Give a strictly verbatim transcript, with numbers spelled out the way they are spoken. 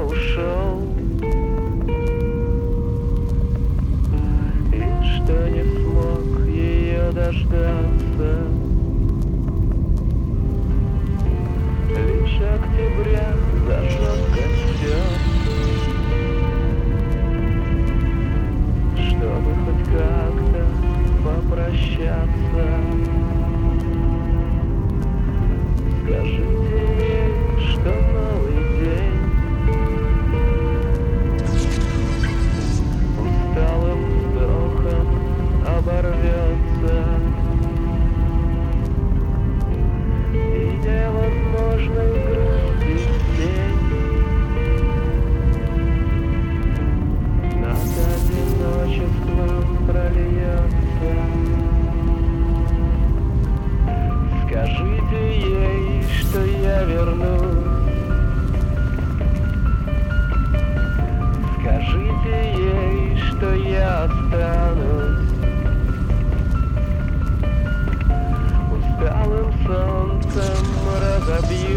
я ушел, и что не смог ее дождаться. Лишь октября зажжет костер, чтобы хоть как-то попрощаться. Скажите ей, что новый день усталым вздохом оборвется, и невозможной грусти тень над одиночеством прольется. Скажите ей, что я вернусь. Скажите ей, что я останусь. Усталым солнцем разобью